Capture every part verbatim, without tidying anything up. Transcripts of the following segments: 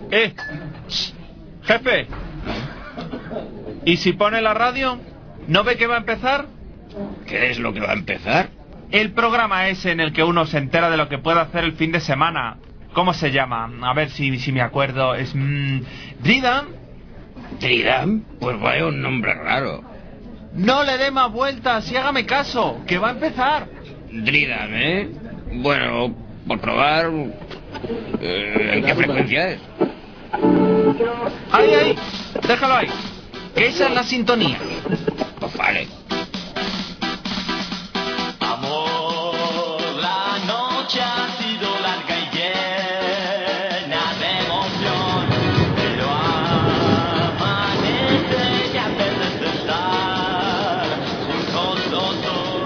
Eh, shh, jefe. ¿Y si pone la radio? ¿No ve que va a empezar? ¿Qué es lo que va a empezar? El programa ese en el que uno se entera de lo que puede hacer el fin de semana. ¿Cómo se llama? A ver si, si me acuerdo. Es... Mmm, ¿Dridam? ¿Dridam? Pues vaya un nombre raro. No le dé más vueltas y hágame caso, que va a empezar. Dridam, ¿eh? Bueno, por probar... Eh, ¿En qué frecuencia es? ¡Ahí, ahí! Déjalo ahí. Que esa es la sintonía. Pues vale. Amor, la noche ha sido larga y llena de emoción, pero amanece y hace despertar juntos los dos.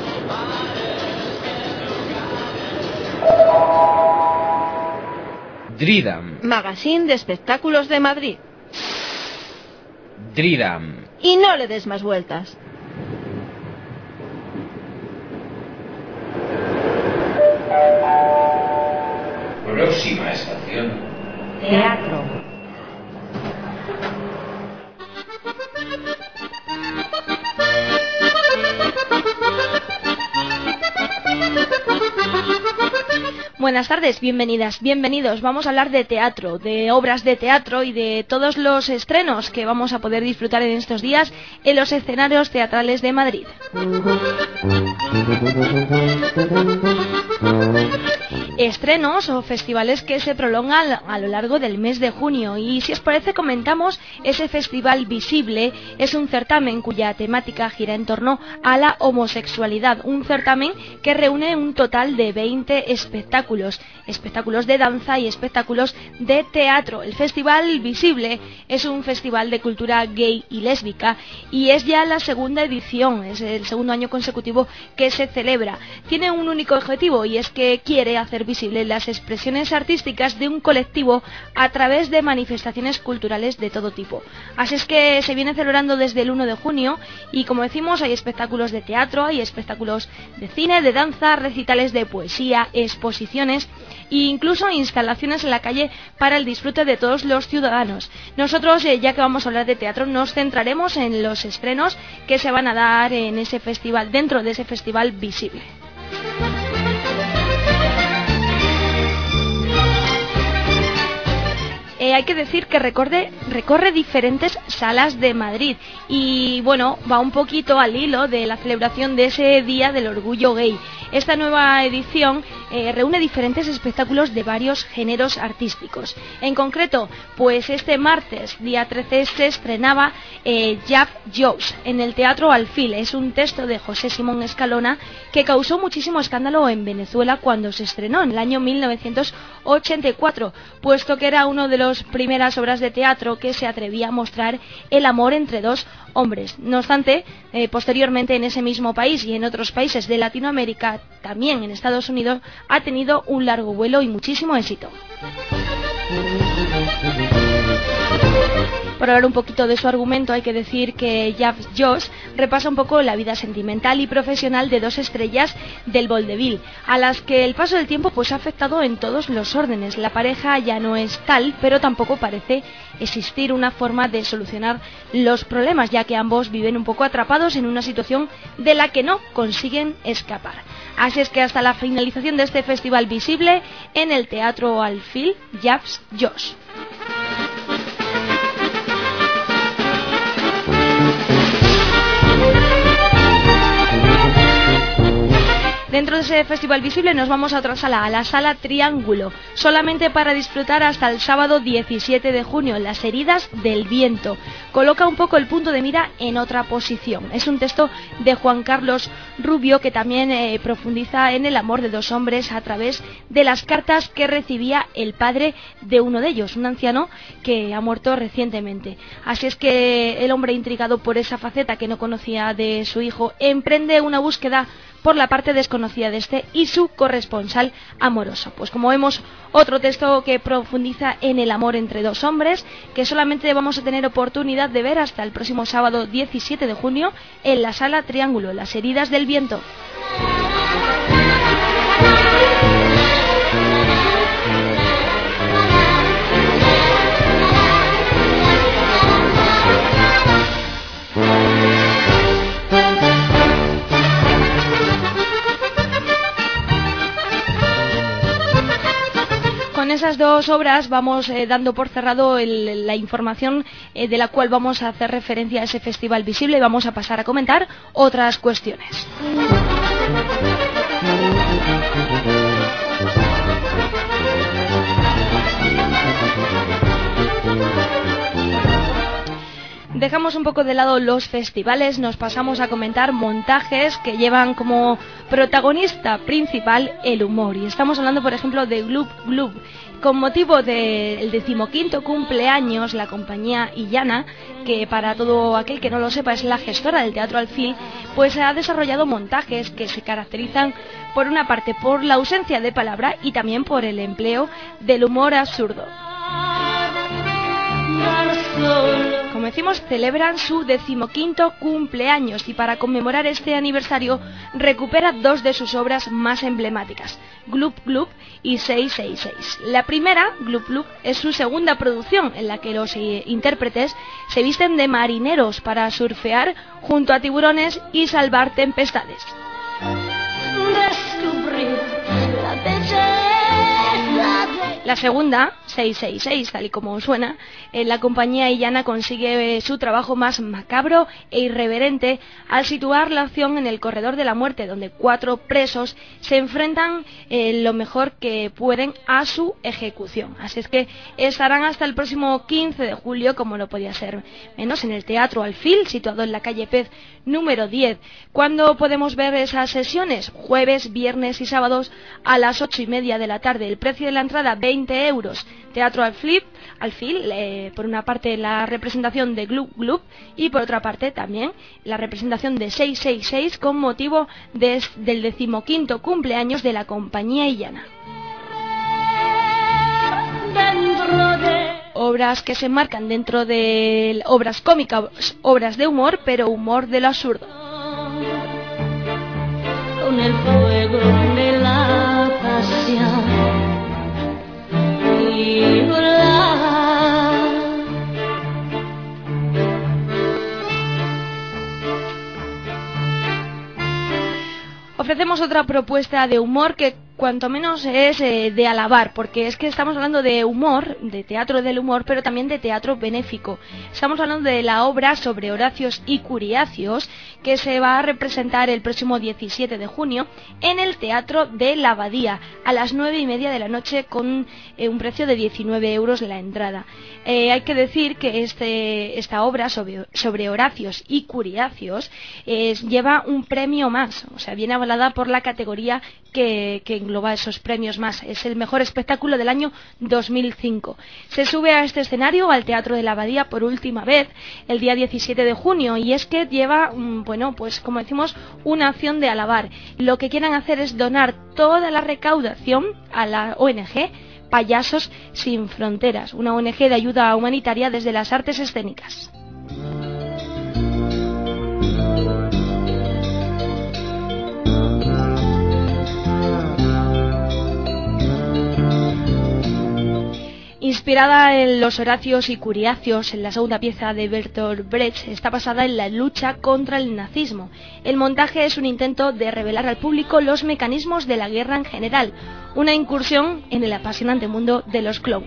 Dridam. Magazine de espectáculos de Madrid. Dridam. Y no le des más vueltas. Próxima estación. Teatro. Buenas tardes, bienvenidas, bienvenidos. Vamos a hablar de teatro, de obras de teatro y de todos los estrenos que vamos a poder disfrutar en estos días en los escenarios teatrales de Madrid. Estrenos o festivales que se prolongan a lo largo del mes de junio, y si os parece comentamos ese Festival Visible. Es un certamen cuya temática gira en torno a la homosexualidad, un certamen que reúne un total de veinte espectáculos, espectáculos de danza y espectáculos de teatro. El Festival Visible es un festival de cultura gay y lésbica y es ya la segunda edición, es el segundo año consecutivo que se celebra. Tiene un único objetivo y es que quiere hacer visibles las expresiones artísticas de un colectivo a través de manifestaciones culturales de todo tipo. Así es que se viene celebrando desde el uno de junio y, como decimos, hay espectáculos de teatro, hay espectáculos de cine, de danza, recitales de poesía, exposiciones e incluso instalaciones en la calle para el disfrute de todos los ciudadanos. Nosotros, eh, ya que vamos a hablar de teatro, nos centraremos en los estrenos que se van a dar en ese festival, dentro de ese Festival Visible. Eh, hay que decir que recorre, recorre diferentes salas de Madrid y, bueno, va un poquito al hilo de la celebración de ese Día del Orgullo Gay. Esta nueva edición eh, reúne diferentes espectáculos de varios géneros artísticos. En concreto, pues este martes, día trece, se estrenaba eh, Jab Josh en el Teatro Alfil. Es un texto de José Simón Escalona que causó muchísimo escándalo en Venezuela cuando se estrenó en el año mil novecientos ochenta y cuatro, puesto que era uno de los primeras obras de teatro que se atrevía a mostrar el amor entre dos hombres. No obstante, eh, posteriormente en ese mismo país y en otros países de Latinoamérica, también en Estados Unidos, ha tenido un largo vuelo y muchísimo éxito. Por hablar un poquito de su argumento, hay que decir que Jab Josh repasa un poco la vida sentimental y profesional de dos estrellas del vodevil, a las que el paso del tiempo pues ha afectado en todos los órdenes. La pareja ya no es tal, pero tampoco parece existir una forma de solucionar los problemas, ya que ambos viven un poco atrapados en una situación de la que no consiguen escapar. Así es que hasta la finalización de este Festival Visible en el Teatro Alfil, Jab Josh. Dentro de ese Festival Visible nos vamos a otra sala, a la Sala Triángulo, solamente para disfrutar hasta el sábado diecisiete de junio, Las heridas del viento. Coloca un poco el punto de mira en otra posición. Es un texto de Juan Carlos Rubio que también eh, profundiza en el amor de dos hombres a través de las cartas que recibía el padre de uno de ellos, un anciano que ha muerto recientemente. Así es que el hombre, intrigado por esa faceta que no conocía de su hijo, emprende una búsqueda por la parte desconocida de este y su corresponsal amoroso. Pues como vemos, otro texto que profundiza en el amor entre dos hombres, que solamente vamos a tener oportunidad de ver hasta el próximo sábado diecisiete de junio en la Sala Triángulo, Las heridas del viento. con esas dos obras vamos eh, dando por cerrado el, la información eh, de la cual vamos a hacer referencia a ese festival visible y vamos a pasar a comentar otras cuestiones. Dejamos un poco de lado los festivales, nos pasamos a comentar montajes que llevan como protagonista principal el humor. Y estamos hablando, por ejemplo, de Glub Glub. Con motivo del decimoquinto cumpleaños, la compañía Illana, que para todo aquel que no lo sepa es la gestora del Teatro Alfil, pues ha desarrollado montajes que se caracterizan por una parte por la ausencia de palabra y también por el empleo del humor absurdo. Como decimos, celebran su decimoquinto cumpleaños y para conmemorar este aniversario recupera dos de sus obras más emblemáticas, Glub Glub y seis seis seis. La primera, Glub Glub, es su segunda producción en la que los eh, intérpretes se visten de marineros para surfear junto a tiburones y salvar tempestades. Descubrir la belleza. La segunda, seis seis seis, tal y como suena, eh, la compañía Illana consigue eh, su trabajo más macabro e irreverente al situar la acción en el corredor de la muerte, donde cuatro presos se enfrentan eh, lo mejor que pueden a su ejecución. Así es que estarán hasta el próximo quince de julio, como no podía ser menos, en el Teatro Alfil, situado en la calle Pez número diez. ¿Cuándo podemos ver esas sesiones? Jueves, viernes y sábados a las ocho y media de la tarde. El precio de la entrada, veinte euros. Teatro Alfil, Alfil eh, por una parte la representación de Glub Glub y por otra parte también la representación de seis seis seis con motivo de, del decimoquinto cumpleaños de la compañía Illana. Obras que se enmarcan dentro de obras cómicas, obras de humor, pero humor de lo absurdo. Con el fuego de la pasión y volar. Ofrecemos otra propuesta de humor que cuanto menos es eh, de alabar, porque es que estamos hablando de humor, de teatro del humor, pero también de teatro benéfico. Estamos hablando de la obra sobre Horacios y Curiacios, que se va a representar el próximo diecisiete de junio en el Teatro de la Abadía, a las nueve y media de la noche, con eh, un precio de diecinueve euros la entrada. Eh, hay que decir que este, esta obra sobre, sobre Horacios y Curiacios eh, lleva un premio más, o sea, viene avalada por la categoría que, que engloba esos premios más. Es el mejor espectáculo del año dos mil cinco. Se sube a este escenario, al Teatro de la Abadía, por última vez el día diecisiete de junio, y es que lleva, bueno, pues como decimos, una acción de alabar. Lo que quieran hacer es donar toda la recaudación a la O N G Payasos Sin Fronteras, una O N G de ayuda humanitaria desde las artes escénicas. Inspirada en los Horacios y Curiacios, en la segunda pieza de Bertolt Brecht, está basada en la lucha contra el nazismo. El montaje es un intento de revelar al público los mecanismos de la guerra en general, una incursión en el apasionante mundo de los clowns.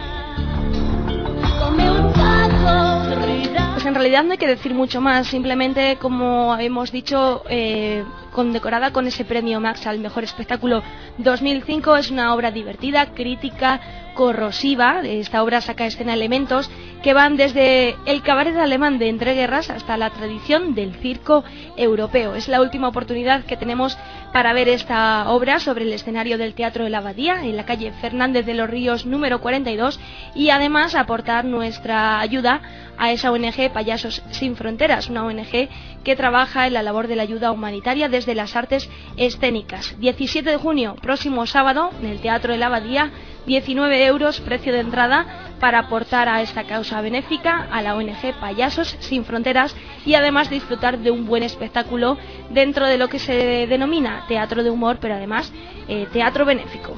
Pues en realidad no hay que decir mucho más, simplemente, como hemos dicho, eh, condecorada con ese premio Max al mejor espectáculo dos mil cinco, es una obra divertida, crítica, corrosiva. Esta obra saca a escena elementos que van desde el cabaret alemán de entreguerras hasta la tradición del circo europeo. Es la última oportunidad que tenemos para ver esta obra sobre el escenario del Teatro de la Abadía, en la calle Fernández de los Ríos número cuarenta y dos, y además aportar nuestra ayuda a esa O N G Payasos Sin Fronteras, una O N G que trabaja en la labor de la ayuda humanitaria desde las artes escénicas. diecisiete de junio, próximo sábado, en el Teatro de la Abadía, diecinueve euros precio de entrada para aportar a esta causa benéfica, a la O N G Payasos Sin Fronteras, y además disfrutar de un buen espectáculo dentro de lo que se denomina teatro de humor, pero además eh, teatro benéfico.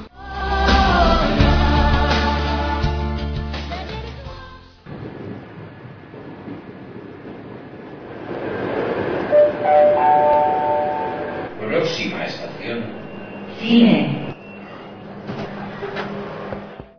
Próxima estación. Cine.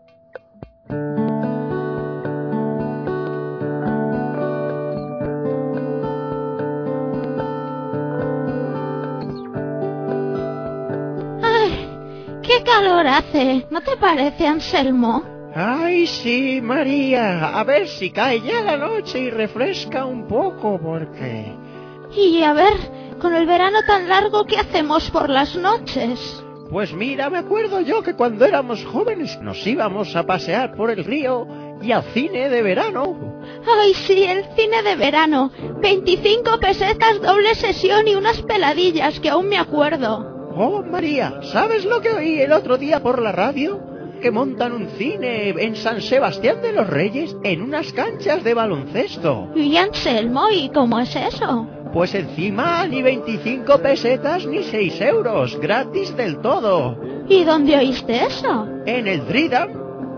calor hace, ¿no te parece, Anselmo? Ay, sí, María. A ver si cae ya la noche y refresca un poco, porque... Y a ver, con el verano tan largo, ¿qué hacemos por las noches? Pues mira, me acuerdo yo que cuando éramos jóvenes nos íbamos a pasear por el río y al cine de verano. Ay, sí, el cine de verano. veinticinco pesetas, doble sesión y unas peladillas, que aún me acuerdo. Oh, María, ¿sabes lo que oí el otro día por la radio? Que montan un cine en San Sebastián de los Reyes en unas canchas de baloncesto. Y Anselmo, ¿y cómo es eso? Pues encima ni veinticinco pesetas ni seis euros, gratis del todo. ¿Y dónde oíste eso? En el Dridam.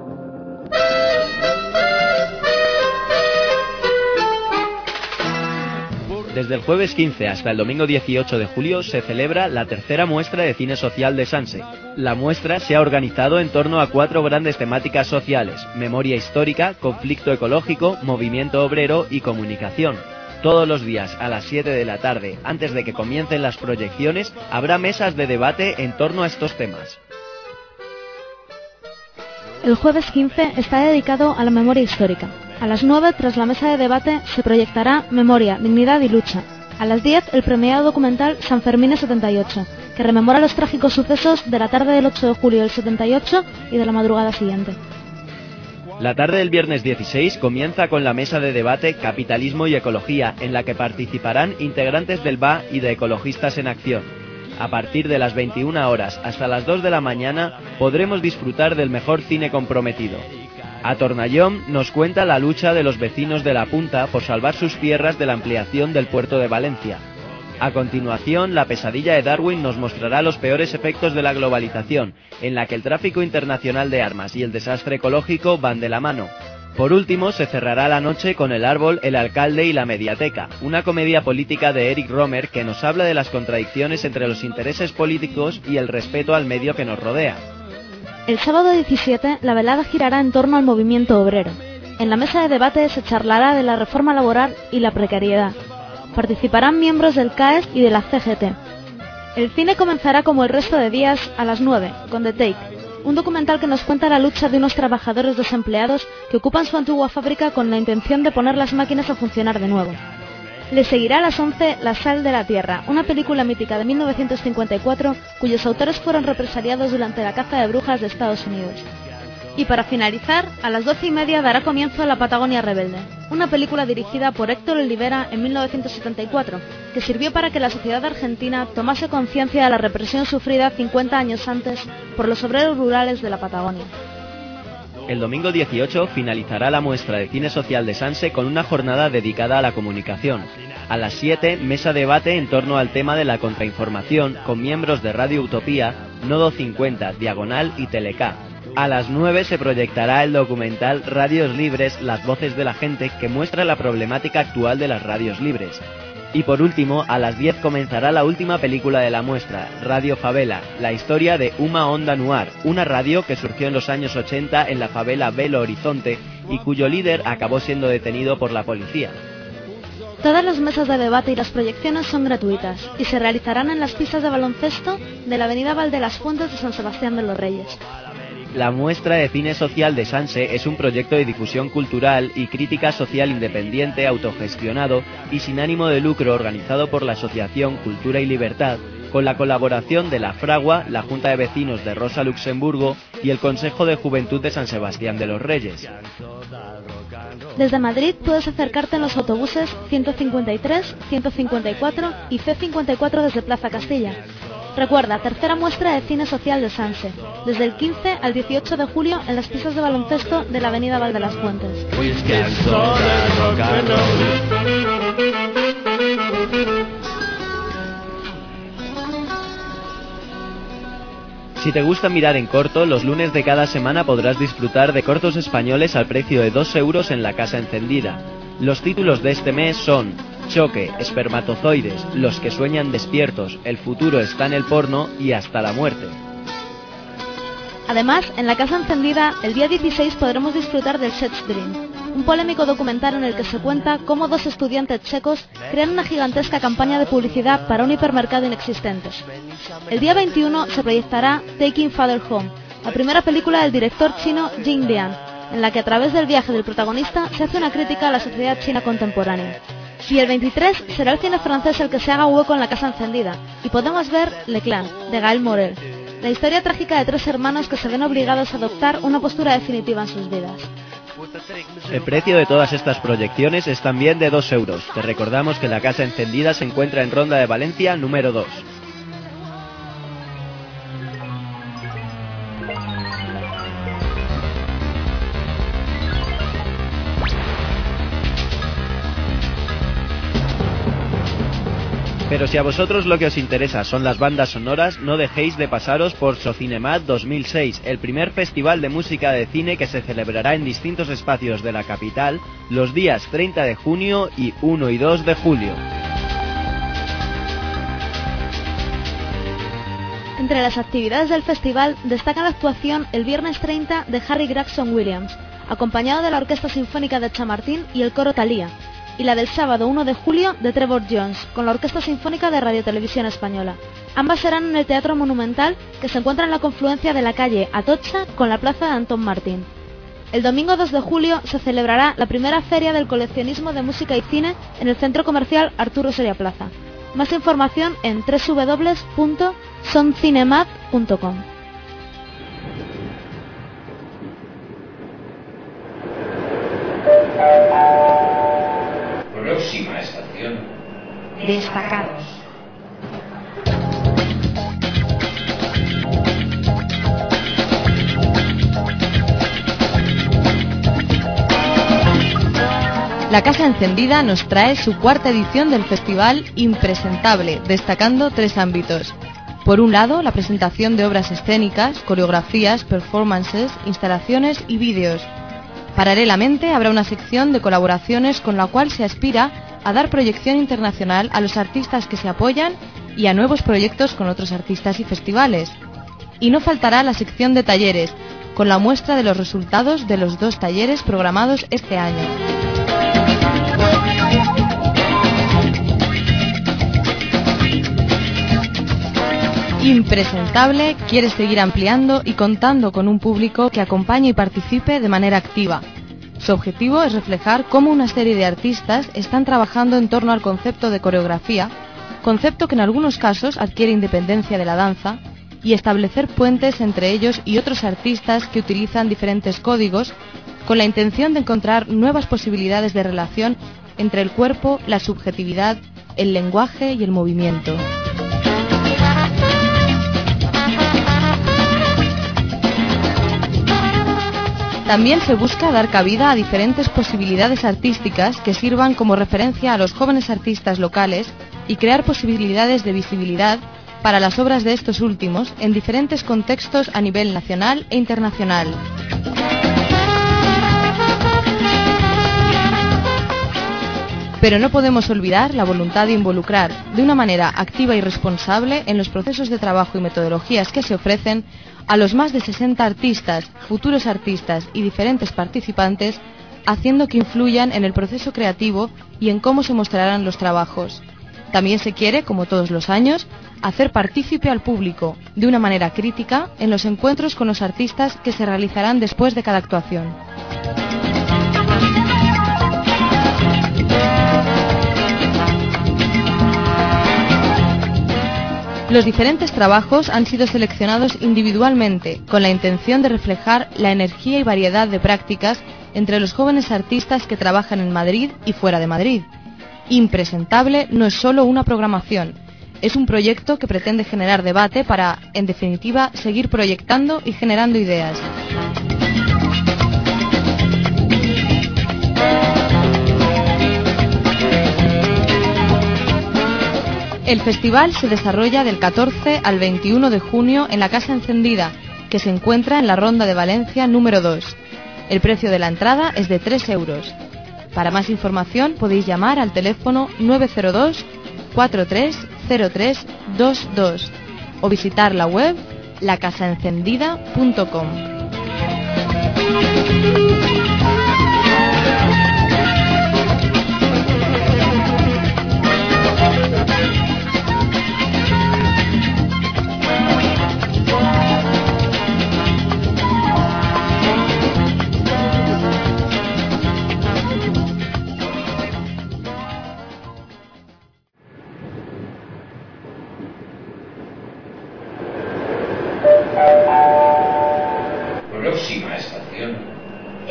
Desde el jueves quince hasta el domingo dieciocho de julio se celebra la tercera muestra de cine social de Sanse. La muestra se ha organizado en torno a cuatro grandes temáticas sociales: memoria histórica, conflicto ecológico, movimiento obrero y comunicación. Todos los días a las siete de la tarde, antes de que comiencen las proyecciones, habrá mesas de debate en torno a estos temas. El jueves quince está dedicado a la memoria histórica. A las nueve, tras la mesa de debate, se proyectará Memoria, Dignidad y Lucha. A las diez, el premiado documental San Fermín setenta y ocho, que rememora los trágicos sucesos de la tarde del ocho de julio del setenta y ocho y de la madrugada siguiente. La tarde del viernes dieciséis comienza con la mesa de debate Capitalismo y Ecología, en la que participarán integrantes del B A y de Ecologistas en Acción. A partir de las veintiuna horas hasta las dos de la mañana podremos disfrutar del mejor cine comprometido. A Tornallón nos cuenta la lucha de los vecinos de La Punta por salvar sus tierras de la ampliación del puerto de Valencia. A continuación, La pesadilla de Darwin nos mostrará los peores efectos de la globalización, en la que el tráfico internacional de armas y el desastre ecológico van de la mano. Por último, se cerrará la noche con El árbol, el alcalde y la mediateca, una comedia política de Eric Romer que nos habla de las contradicciones entre los intereses políticos y el respeto al medio que nos rodea. El sábado diecisiete, la velada girará en torno al movimiento obrero. En la mesa de debate se charlará de la reforma laboral y la precariedad. Participarán miembros del C A E S y de la C G T. El cine comenzará como el resto de días a las nueve, con The Take, un documental que nos cuenta la lucha de unos trabajadores desempleados que ocupan su antigua fábrica con la intención de poner las máquinas a funcionar de nuevo. Le seguirá a las once La sal de la tierra, una película mítica de mil novecientos cincuenta y cuatro cuyos autores fueron represaliados durante la caza de brujas de Estados Unidos. Y para finalizar, a las doce y media dará comienzo La Patagonia Rebelde, una película dirigida por Héctor Olivera en mil novecientos setenta y cuatro, que sirvió para que la sociedad argentina tomase conciencia de la represión sufrida cincuenta años antes por los obreros rurales de la Patagonia. El domingo dieciocho finalizará la muestra de cine social de Sanse con una jornada dedicada a la comunicación. A las siete, mesa de debate en torno al tema de la contrainformación con miembros de Radio Utopía, Nodo cincuenta, Diagonal y Teleca. A las nueve se proyectará el documental Radios Libres, las voces de la gente, que muestra la problemática actual de las radios libres. Y por último, a las diez comenzará la última película de la muestra, Radio Favela, la historia de Uma Onda Noir, una radio que surgió en los años ochenta en la favela Belo Horizonte y cuyo líder acabó siendo detenido por la policía. Todas las mesas de debate y las proyecciones son gratuitas y se realizarán en las pistas de baloncesto de la avenida Valdelasfuentes de San Sebastián de los Reyes. La muestra de cine social de Sanse es un proyecto de difusión cultural y crítica social independiente, autogestionado y sin ánimo de lucro organizado por la Asociación Cultura y Libertad, con la colaboración de la Fragua, la Junta de Vecinos de Rosa Luxemburgo y el Consejo de Juventud de San Sebastián de los Reyes. Desde Madrid puedes acercarte en los autobuses ciento cincuenta y tres, ciento cincuenta y cuatro y C cincuenta y cuatro desde Plaza Castilla. Recuerda, tercera muestra de cine social de Sanse, desde el quince al dieciocho de julio en las pistas de baloncesto de la avenida Valdelasfuentes. Si te gusta mirar en corto, los lunes de cada semana podrás disfrutar de cortos españoles al precio de dos euros en La Casa Encendida. Los títulos de este mes son Choque, Espermatozoides, Los que sueñan despiertos, El futuro está en el porno y Hasta la muerte. Además, en La Casa Encendida, el día dieciséis podremos disfrutar del Sex Dream, un polémico documental en el que se cuenta cómo dos estudiantes checos crean una gigantesca campaña de publicidad para un hipermercado inexistente. El día veintiuno se proyectará Taking Father Home, la primera película del director chino Jin Lian, en la que a través del viaje del protagonista se hace una crítica a la sociedad china contemporánea. Y el veintitrés será el cine francés el que se haga hueco en La Casa Encendida, y podemos ver Le Clan, de Gaël Morel, la historia trágica de tres hermanos que se ven obligados a adoptar una postura definitiva en sus vidas. El precio de todas estas proyecciones es también de dos euros. Te recordamos que La Casa Encendida se encuentra en Ronda de Valencia número dos. Pero si a vosotros lo que os interesa son las bandas sonoras, no dejéis de pasaros por Socinemat dos mil seis, el primer festival de música de cine que se celebrará en distintos espacios de la capital los días treinta de junio y uno y dos de julio. Entre las actividades del festival destaca la actuación el viernes treinta de Harry Gregson Williams, acompañado de la Orquesta Sinfónica de Chamartín y el coro Thalía, y la del sábado uno de julio de Trevor Jones, con la Orquesta Sinfónica de Radio Televisión Española. Ambas serán en el Teatro Monumental, que se encuentra en la confluencia de la calle Atocha con la plaza de Antón Martín. El domingo dos de julio se celebrará la primera feria del coleccionismo de música y cine en el centro comercial Arturo Soria Plaza. Más información en doble u doble u doble u punto soncinemat punto com. Próxima estación. Destacados. La Casa Encendida nos trae su cuarta edición del festival Impresentable, destacando tres ámbitos. Por un lado, la presentación de obras escénicas, coreografías, performances, instalaciones y vídeos. Paralelamente, habrá una sección de colaboraciones con la cual se aspira a dar proyección internacional a los artistas que se apoyan y a nuevos proyectos con otros artistas y festivales. Y no faltará la sección de talleres, con la muestra de los resultados de los dos talleres programados este año. Impresentable quiere seguir ampliando y contando con un público que acompañe y participe de manera activa. Su objetivo es reflejar cómo una serie de artistas están trabajando en torno al concepto de coreografía, concepto que en algunos casos adquiere independencia de la danza, y establecer puentes entre ellos y otros artistas que utilizan diferentes códigos con la intención de encontrar nuevas posibilidades de relación entre el cuerpo, la subjetividad, el lenguaje y el movimiento. También se busca dar cabida a diferentes posibilidades artísticas que sirvan como referencia a los jóvenes artistas locales y crear posibilidades de visibilidad para las obras de estos últimos en diferentes contextos a nivel nacional e internacional. Pero no podemos olvidar la voluntad de involucrar de una manera activa y responsable en los procesos de trabajo y metodologías que se ofrecen a los más de sesenta artistas, futuros artistas y diferentes participantes, haciendo que influyan en el proceso creativo y en cómo se mostrarán los trabajos. También se quiere, como todos los años, hacer partícipe al público, de una manera crítica, en los encuentros con los artistas que se realizarán después de cada actuación. Los diferentes trabajos han sido seleccionados individualmente, con la intención de reflejar la energía y variedad de prácticas entre los jóvenes artistas que trabajan en Madrid y fuera de Madrid. Impresentable no es solo una programación, es un proyecto que pretende generar debate para, en definitiva, seguir proyectando y generando ideas. El festival se desarrolla del catorce al veintiuno de junio en la Casa Encendida, que se encuentra en la Ronda de Valencia número dos. El precio de la entrada es de tres euros. Para más información podéis llamar al teléfono nueve cero dos, cuatro tres cero tres dos dos o visitar la web la casa encendida punto com.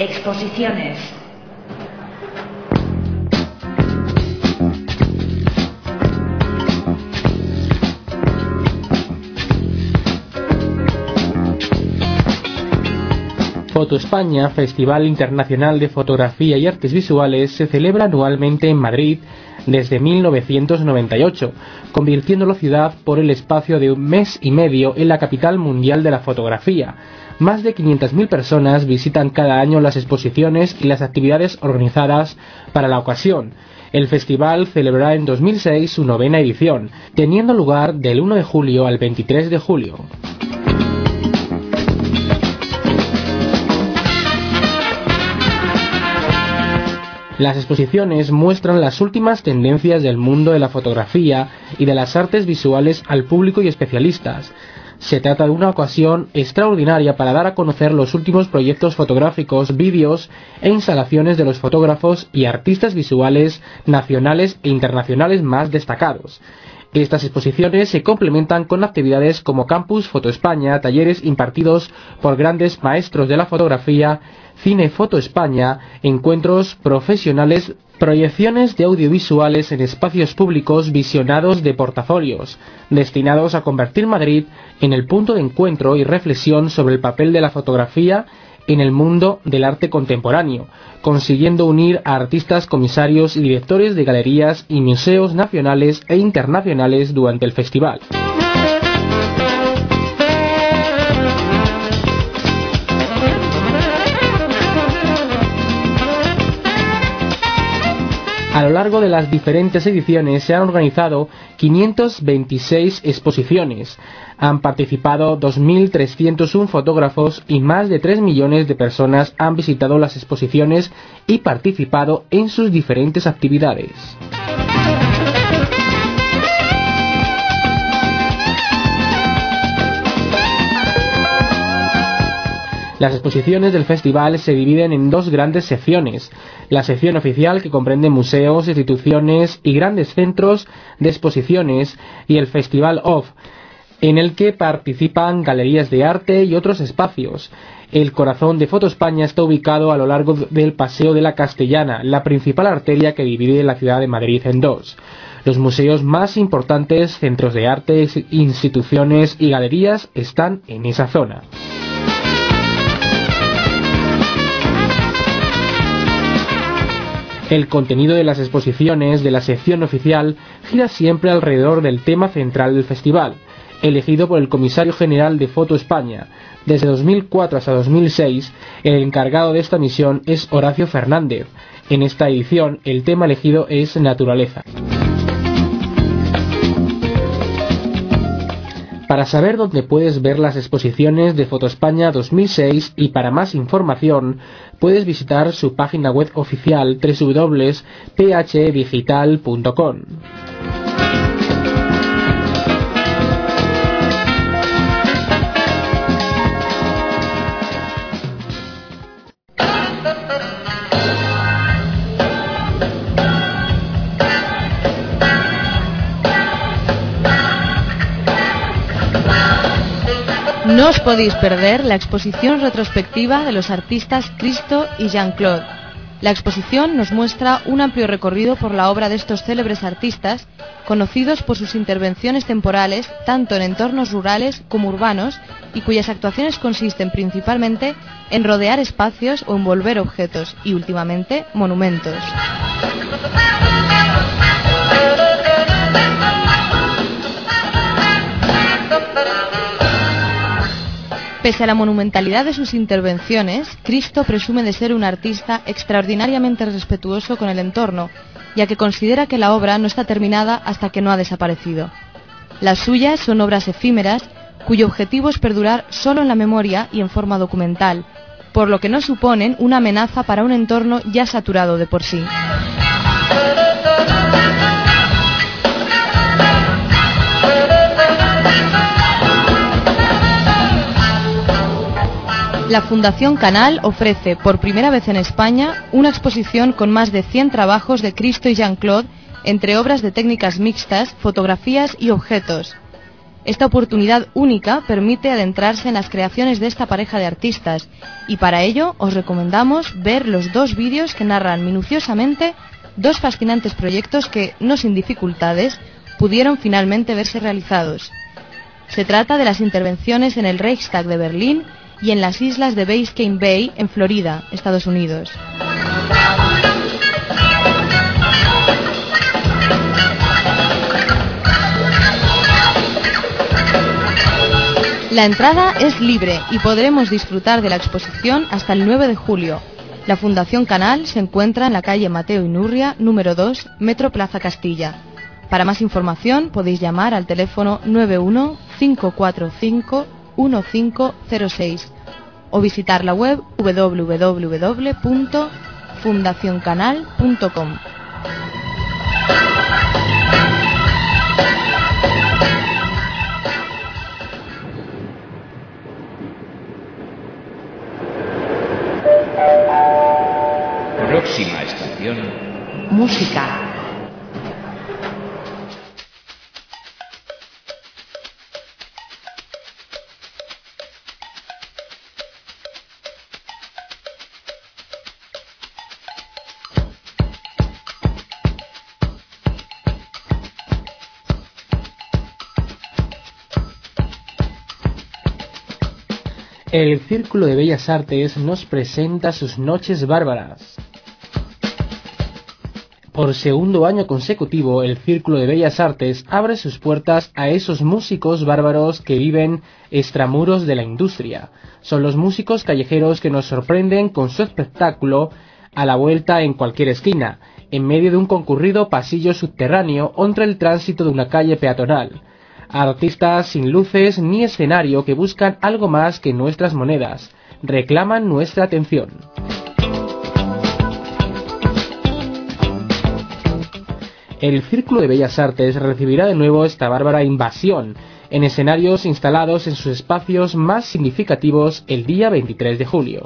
Exposiciones. Foto España, Festival Internacional de Fotografía y Artes Visuales, se celebra anualmente en Madrid desde mil novecientos noventa y ocho, convirtiendo la ciudad por el espacio de un mes y medio en la capital mundial de la fotografía. Más de quinientas mil personas visitan cada año las exposiciones y las actividades organizadas para la ocasión. El festival celebrará en dos mil seis su novena edición, teniendo lugar del uno de julio al veintitrés de julio. Las exposiciones muestran las últimas tendencias del mundo de la fotografía y de las artes visuales al público y especialistas. Se trata de una ocasión extraordinaria para dar a conocer los últimos proyectos fotográficos, vídeos e instalaciones de los fotógrafos y artistas visuales nacionales e internacionales más destacados. Estas exposiciones se complementan con actividades como Campus Foto España, talleres impartidos por grandes maestros de la fotografía, Cine Foto España, encuentros profesionales, proyecciones de audiovisuales en espacios públicos, visionados de portafolios, destinados a convertir Madrid en el punto de encuentro y reflexión sobre el papel de la fotografía en el mundo del arte contemporáneo, consiguiendo unir a artistas, comisarios y directores de galerías y museos nacionales e internacionales durante el festival. A lo largo de las diferentes ediciones se han organizado quinientas veintiséis exposiciones, han participado dos mil trescientos uno fotógrafos y más de tres millones de personas han visitado las exposiciones y participado en sus diferentes actividades. Las exposiciones del festival se dividen en dos grandes secciones: la sección oficial, que comprende museos, instituciones y grandes centros de exposiciones, y el Festival Off, en el que participan galerías de arte y otros espacios. El corazón de Foto España está ubicado a lo largo del Paseo de la Castellana, la principal arteria que divide la ciudad de Madrid en dos. Los museos más importantes, centros de arte, instituciones y galerías están en esa zona. El contenido de las exposiciones de la sección oficial gira siempre alrededor del tema central del festival, elegido por el comisario general de Foto España. Desde dos mil cuatro hasta dos mil seis, el encargado de esta misión es Horacio Fernández. En esta edición, el tema elegido es naturaleza. Para saber dónde puedes ver las exposiciones de Foto España dos mil seis y para más información, puedes visitar su página web oficial doble u doble u doble u punto p h digital punto com. No os podéis perder la exposición retrospectiva de los artistas Cristo y Jean-Claude. La exposición nos muestra un amplio recorrido por la obra de estos célebres artistas, conocidos por sus intervenciones temporales tanto en entornos rurales como urbanos, y cuyas actuaciones consisten principalmente en rodear espacios o envolver objetos y, últimamente, monumentos. Pese a la monumentalidad de sus intervenciones, Cristo presume de ser un artista extraordinariamente respetuoso con el entorno, ya que considera que la obra no está terminada hasta que no ha desaparecido. Las suyas son obras efímeras, cuyo objetivo es perdurar solo en la memoria y en forma documental, por lo que no suponen una amenaza para un entorno ya saturado de por sí. La Fundación Canal ofrece, por primera vez en España, una exposición con más de cien trabajos de Cristo y Jean-Claude, entre obras de técnicas mixtas, fotografías y objetos. Esta oportunidad única permite adentrarse en las creaciones de esta pareja de artistas y para ello os recomendamos ver los dos vídeos que narran minuciosamente dos fascinantes proyectos que, no sin dificultades, pudieron finalmente verse realizados. Se trata de las intervenciones en el Reichstag de Berlín y en las islas de Biscayne Bay, en Florida, Estados Unidos. La entrada es libre y podremos disfrutar de la exposición hasta el nueve de julio. La Fundación Canal se encuentra en la calle Mateo Inurria, número dos, Metro Plaza Castilla. Para más información podéis llamar al teléfono nueve uno cinco cuatro cinco uno cinco cero seis o visitar la web doble u doble u doble u punto fundación canal punto com. Próxima estación. Música. El Círculo de Bellas Artes nos presenta sus Noches Bárbaras. Por segundo año consecutivo, el Círculo de Bellas Artes abre sus puertas a esos músicos bárbaros que viven extramuros de la industria. Son los músicos callejeros que nos sorprenden con su espectáculo a la vuelta en cualquier esquina, en medio de un concurrido pasillo subterráneo o entre el tránsito de una calle peatonal. Artistas sin luces ni escenario que buscan algo más que nuestras monedas, reclaman nuestra atención. El Círculo de Bellas Artes recibirá de nuevo esta bárbara invasión en escenarios instalados en sus espacios más significativos el día veintitrés de julio.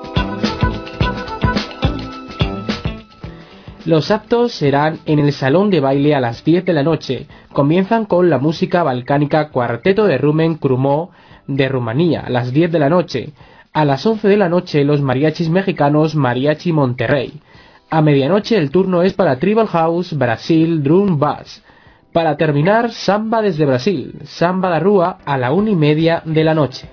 Los actos serán en el Salón de Baile a las diez de la noche. Comienzan con la música balcánica Cuarteto de Rumen Crumó de Rumanía a las diez de la noche. A las once de la noche los mariachis mexicanos Mariachi Monterrey. A medianoche el turno es para Tribal House Brasil Drum Bass. Para terminar, Samba desde Brasil, Samba da Rua a la una y media de la noche.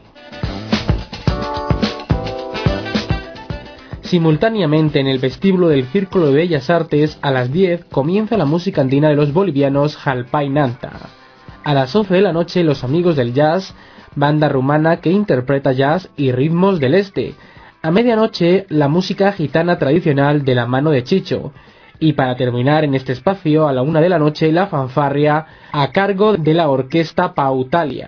Simultáneamente en el vestíbulo del Círculo de Bellas Artes a las diez comienza la música andina de los bolivianos Jalpay Nanta. A las once de la noche los Amigos del Jazz, banda rumana que interpreta jazz y ritmos del este. A medianoche la música gitana tradicional de la mano de Chicho. Y para terminar en este espacio a la una de la noche la fanfarria a cargo de la orquesta Pautalia.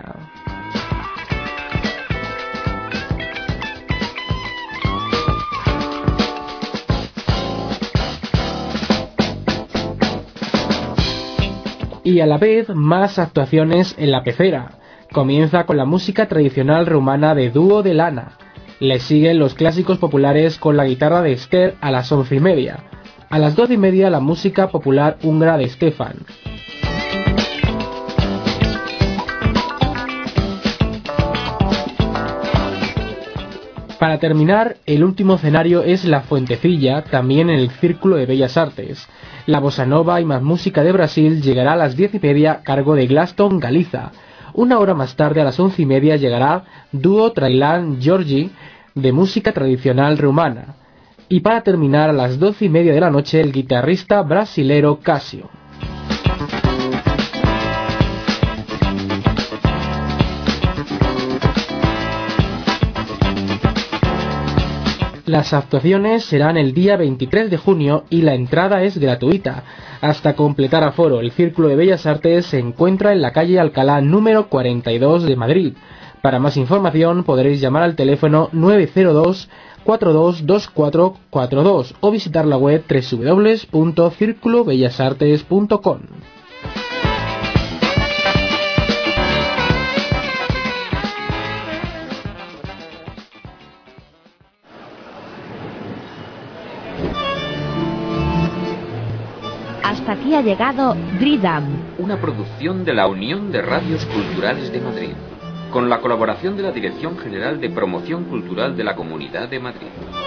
Y a la vez más actuaciones en la pecera. Comienza con la música tradicional rumana de Dúo de Lana. Le siguen los clásicos populares con la guitarra de Esther a las once y media. A las doce y media la música popular húngara de Stefan. Para terminar, el último escenario es La Fuentecilla, también en el Círculo de Bellas Artes. La bossa nova y más música de Brasil llegará a las diez y media a cargo de Glaston Galiza. Una hora más tarde, a las once y media, llegará Dúo Trailán Giorgi de música tradicional rumana. Y para terminar, a las doce y media de la noche, el guitarrista brasilero Casio. Las actuaciones serán el día veintitrés de junio y la entrada es gratuita. Hasta completar aforo, el Círculo de Bellas Artes se encuentra en la calle Alcalá número cuarenta y dos de Madrid. Para más información podréis llamar al teléfono nueve cero dos cuatro dos dos cuatro cuatro dos o visitar la web doble u doble u doble u punto círculo bellas artes punto com. Hasta aquí ha llegado Dridam, una producción de la Unión de Radios Culturales de Madrid, con la colaboración de la Dirección General de Promoción Cultural de la Comunidad de Madrid.